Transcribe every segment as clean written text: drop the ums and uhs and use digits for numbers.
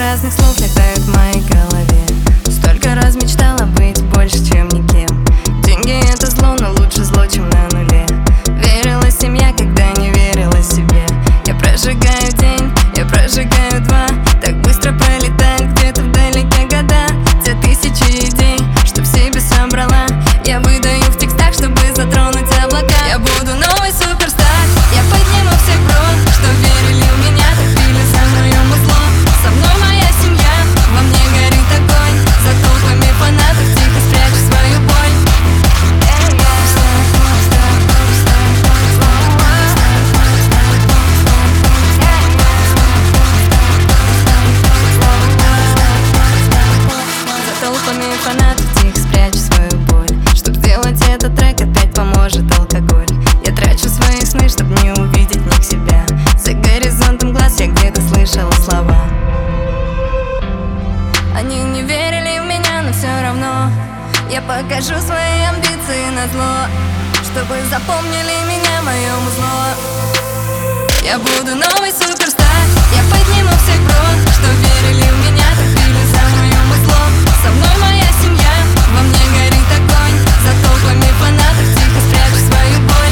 разных слов летают в моей голове. Столько раз мечтала быть больше, чем никем. Деньги — это зло, но лучше зло, чем на нуле. Верила семья, когда не верила себе. Я прожигаю день, я прожигаю два. Так быстро пролетает где-то вдалеке года. Те тысячи идей, чтоб себе собрала, я выдаю в текстах, чтобы затронуть облака. Я буду новый суперстар, я подниму всех бро, что верили в меня, топили за мое музло. Со мной моя семья, во мне горит огонь. За толпами фанатов тихо спрячу свою боль. За толпами фанатов тихо спрячу свою боль. Чтоб сделать этот трек, опять поможет алкоголь. Я трачу свои сны, чтоб не увидеть в них себя. За горизонтом глаз я где-то слышала слова. Они не верили в меня, но все равно я покажу свои амбиции назло, чтобы запомнили меня, мое музло. Я буду новый суперстар, я подниму всех бро, что верили в меня, топили за мое музло. Со мной моя семья, во мне горит огонь. За толпами фанатов тихо спрячу свою боль.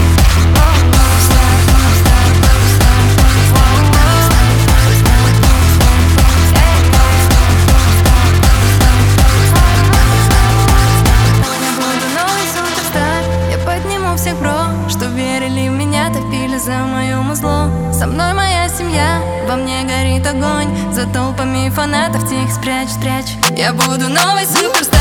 Всех бро, что верили в меня, топили за мое музло. Со мной моя семья, во мне горит огонь. За толпами фанатов тихо спрячь. Я буду новый суперстар.